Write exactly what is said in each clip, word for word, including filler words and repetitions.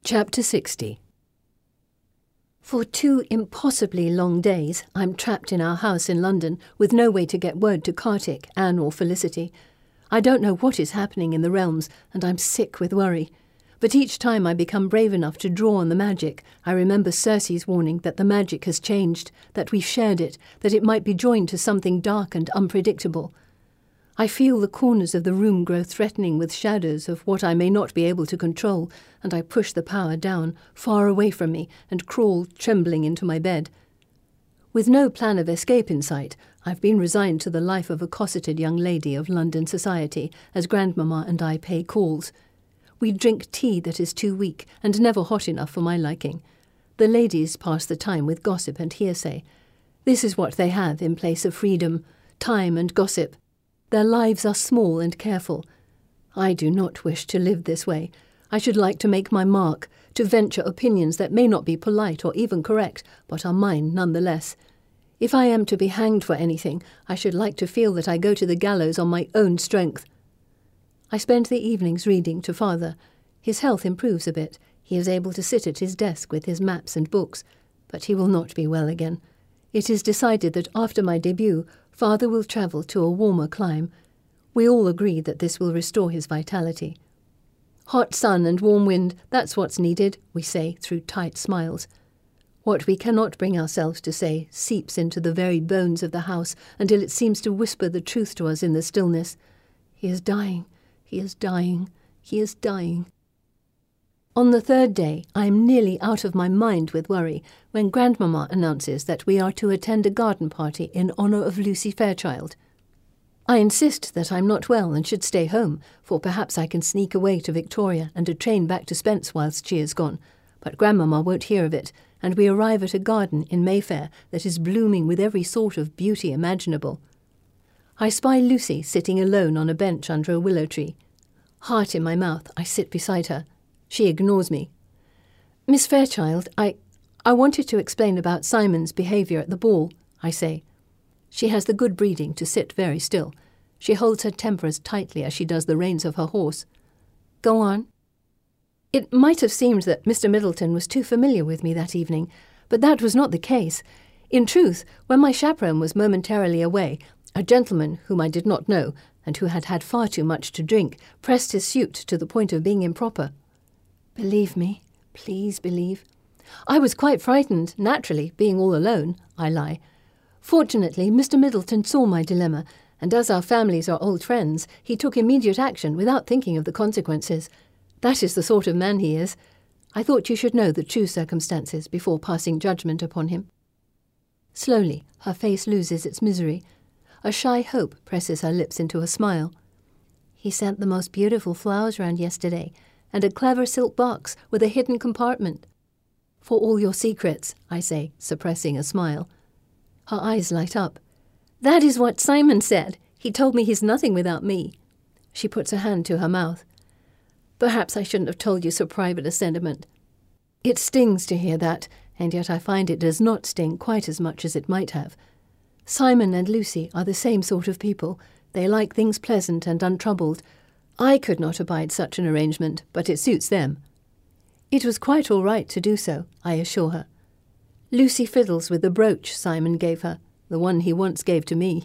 Chapter sixty. For two impossibly long days I'm trapped in our house in London with no way to get word to Kartik, Anne or Felicity. I don't know what is happening in the realms, and I'm sick with worry. But each time I become brave enough to draw on the magic, I remember Circe's warning that the magic has changed, that we've shared it, that it might be joined to something dark and unpredictable. I feel the corners of the room grow threatening with shadows of what I may not be able to control, and I push the power down, far away from me, and crawl trembling into my bed. With no plan of escape in sight, I've been resigned to the life of a cosseted young lady of London society, as Grandmamma and I pay calls. We drink tea that is too weak, and never hot enough for my liking. The ladies pass the time with gossip and hearsay. This is what they have in place of freedom, time and gossip. Their lives are small and careful. I do not wish to live this way. I should like to make my mark, to venture opinions that may not be polite or even correct, but are mine nonetheless. If I am to be hanged for anything, I should like to feel that I go to the gallows on my own strength. I spend the evenings reading to Father. His health improves a bit. He is able to sit at his desk with his maps and books, but he will not be well again. It is decided that after my debut, Father will travel to a warmer clime. We all agree that this will restore his vitality. Hot sun and warm wind, that's what's needed, we say through tight smiles. What we cannot bring ourselves to say seeps into the very bones of the house until it seems to whisper the truth to us in the stillness. He is dying, he is dying, he is dying. On the third day, I am nearly out of my mind with worry when Grandmamma announces that we are to attend a garden party in honour of Lucy Fairchild. I insist that I'm not well and should stay home, for perhaps I can sneak away to Victoria and a train back to Spence whilst she is gone. But Grandmamma won't hear of it, and we arrive at a garden in Mayfair that is blooming with every sort of beauty imaginable. I spy Lucy sitting alone on a bench under a willow tree. Heart in my mouth, I sit beside her. She ignores me. "Miss Fairchild, I... I wanted to explain about Simon's behaviour at the ball," I say. She has the good breeding to sit very still. She holds her temper as tightly as she does the reins of her horse. "Go on." It might have seemed that Mister Middleton was too familiar with me that evening, but that was not the case. In truth, when my chaperone was momentarily away, a gentleman whom I did not know, and who had had far too much to drink, pressed his suit to the point of being improper. Believe me, please believe. I was quite frightened, naturally, being all alone, I lie. Fortunately, Mister Middleton saw my dilemma, and as our families are old friends, he took immediate action without thinking of the consequences. That is the sort of man he is. I thought you should know the true circumstances before passing judgment upon him. Slowly, her face loses its misery. A shy hope presses her lips into a smile. He sent the most beautiful flowers round yesterday, and a clever silk box with a hidden compartment. For all your secrets, I say, suppressing a smile. Her eyes light up. That is what Simon said. He told me he's nothing without me. She puts her hand to her mouth. Perhaps I shouldn't have told you so private a sentiment. It stings to hear that, and yet I find it does not sting quite as much as it might have. Simon and Lucy are the same sort of people. They like things pleasant and untroubled. I could not abide such an arrangement, but it suits them. It was quite all right to do so, I assure her. Lucy fiddles with the brooch Simon gave her, the one he once gave to me.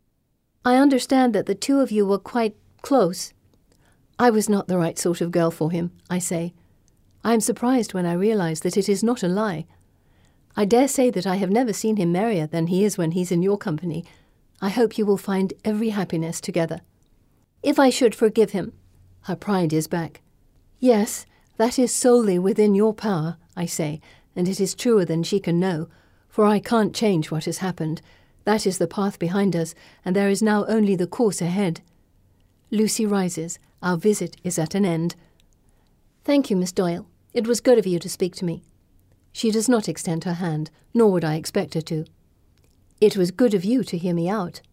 I understand that the two of you were quite close. I was not the right sort of girl for him, I say. I am surprised when I realise that it is not a lie. I dare say that I have never seen him merrier than he is when he's in your company. I hope you will find every happiness together. If I should forgive him, her pride is back. Yes, that is solely within your power, I say, and it is truer than she can know, for I can't change what has happened. That is the path behind us, and there is now only the course ahead. Lucy rises. Our visit is at an end. Thank you, Miss Doyle. It was good of you to speak to me. She does not extend her hand, nor would I expect her to. It was good of you to hear me out,